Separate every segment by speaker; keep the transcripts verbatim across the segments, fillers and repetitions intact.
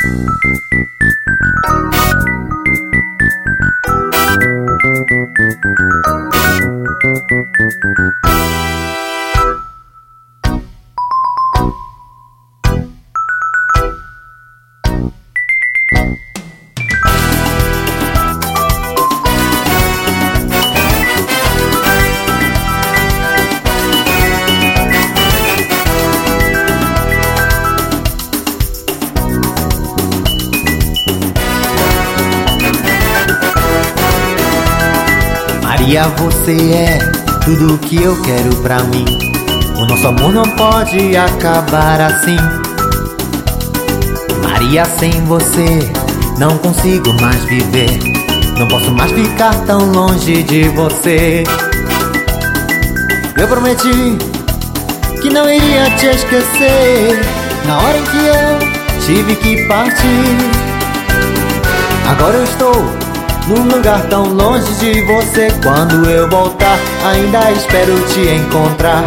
Speaker 1: Maria, você é tudo que eu quero pra mim. O nosso amor não pode acabar assim. Maria, sem você não consigo mais viver. Não posso mais ficar tão longe de você. Eu prometi que não iria te esquecer na hora em que eu tive que partir. Agora eu estou num lugar tão longe de você. Quando eu voltar, ainda espero te encontrar.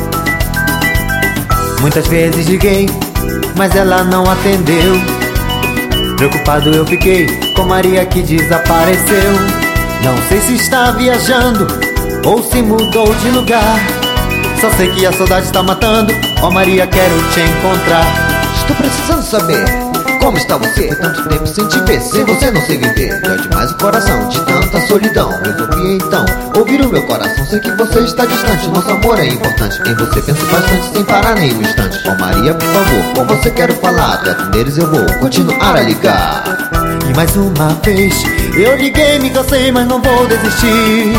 Speaker 1: Muitas vezes liguei, mas ela não atendeu. Preocupado eu fiquei com Maria que desapareceu. Não sei se está viajando ou se mudou de lugar. Só sei que a saudade está matando. Ó Maria, quero te encontrar.
Speaker 2: Estou precisando saber como está você? Tanto tempo sem te ver, sem você não sei viver. Dói demais o coração de tanta solidão. Resolvi então ouvir o meu coração. Sei que você está distante, nosso amor é importante. Em você penso bastante, sem parar nem um instante. Ó Maria, por favor, com você quero falar. De atenderes eu vou continuar a ligar.
Speaker 1: E mais uma vez eu liguei, me cansei, mas não vou desistir.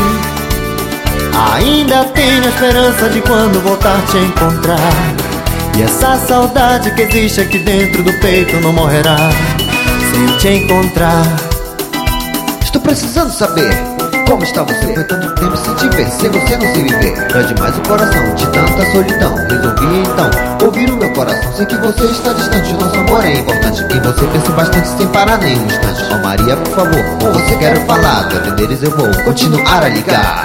Speaker 1: Ainda tenho a esperança de quando voltar te encontrar. E essa saudade que existe aqui dentro do peito não morrerá sem eu te encontrar.
Speaker 2: Estou precisando saber como está você? Foi tanto tempo sem te ver, sem você não sei viver. Dói demais o coração de tanta solidão. Resolvi então ouvir o meu coração. Sei que você está distante, nosso amor é importante. Em você penso bastante, sem parar nem um instante. Ó Maria, por favor, com você quero falar. De atenderes eu vou continuar a ligar.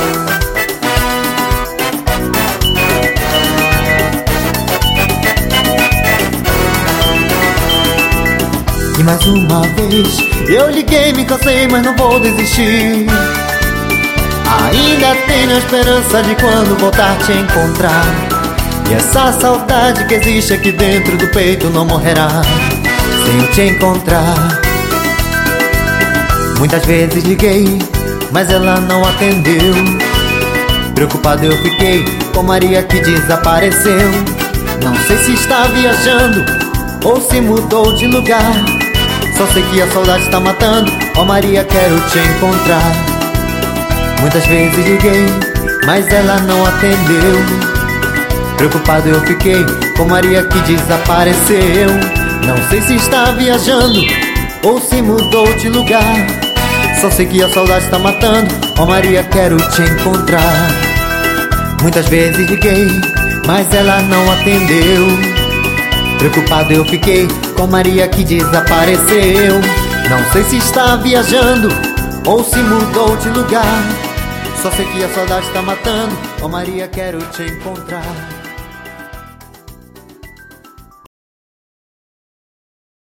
Speaker 1: E mais uma vez eu liguei, me cansei, mas não vou desistir. Ainda tenho a esperança de quando voltar te encontrar. E essa saudade que existe aqui dentro do peito não morrerá sem eu te encontrar. Muitas vezes liguei, mas ela não atendeu. Preocupado eu fiquei com Maria que desapareceu. Não sei se está viajando ou se mudou de lugar. Só sei que a saudade está matando. Ó Maria, quero te encontrar. Muitas vezes liguei, mas ela não atendeu. Preocupado eu fiquei com Maria que desapareceu. Não sei se está viajando ou se mudou de lugar. Só sei que a saudade está matando. Ó Maria, quero te encontrar. Muitas vezes liguei, mas ela não atendeu. Preocupado eu fiquei com Maria que desapareceu. Não sei se está viajando ou se mudou de lugar. Só sei que a saudade está matando. Ó Maria, quero te encontrar.